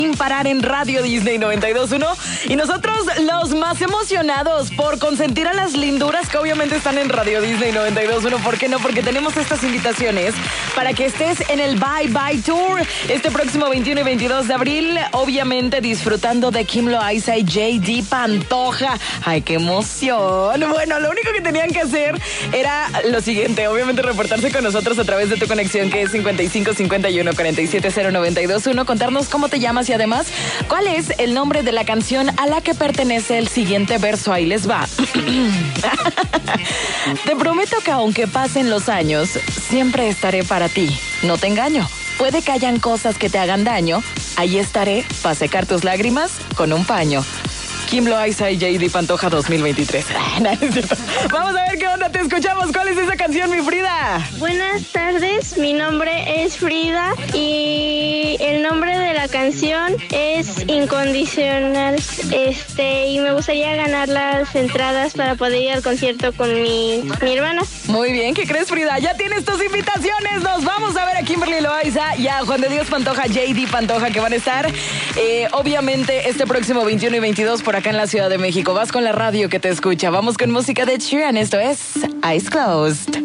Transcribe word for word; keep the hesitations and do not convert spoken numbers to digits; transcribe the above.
Sin parar en Radio Disney noventa y dos punto uno. Y nosotros los más emocionados por consentir a las linduras que obviamente están en Radio Disney noventa y dos punto uno. ¿Por qué no? Porque tenemos estas invitaciones para que estés en el Bye Bye Tour este próximo veintiuno y veintidós de abril. Obviamente disfrutando de Kim Loaiza y J D Pantoja. ¡Ay, qué emoción! Bueno, lo único que tenían que hacer era lo siguiente. Obviamente reportarse con nosotros a través de tu conexión, que es cincuenta y cinco cincuenta y uno cuarenta y siete cero noventa y dos punto uno. Contarnos cómo te llamas y además cuál es el nombre de la canción a la que pertenece el siguiente verso. Ahí les va. Te prometo que aunque pasen los años, siempre estaré para ti. No te engaño. Puede que hayan cosas que te hagan daño. Ahí estaré para secar tus lágrimas con un paño. Kim Loaiza y J D Pantoja dos mil veintitrés. Vamos a ver qué onda, te escuchamos. ¿Cuál es esa canción, mi Frida? Buenas tardes, mi nombre es Frida y el nombre de la canción es Incondicional. Este, y me gustaría ganar las entradas para poder ir al concierto con mi, mi hermana. Muy bien, ¿qué crees, Frida? Ya tienes tus invitaciones. Nos vamos a ver a Kimberly Loaiza y a Juan de Dios Pantoja, J D Pantoja, que van a estar eh, obviamente este próximo veintiuno y veintidós por acá en la Ciudad de México. Vas con la radio que te escucha. Vamos con música de Sheeran. Esto es Eyes Closed.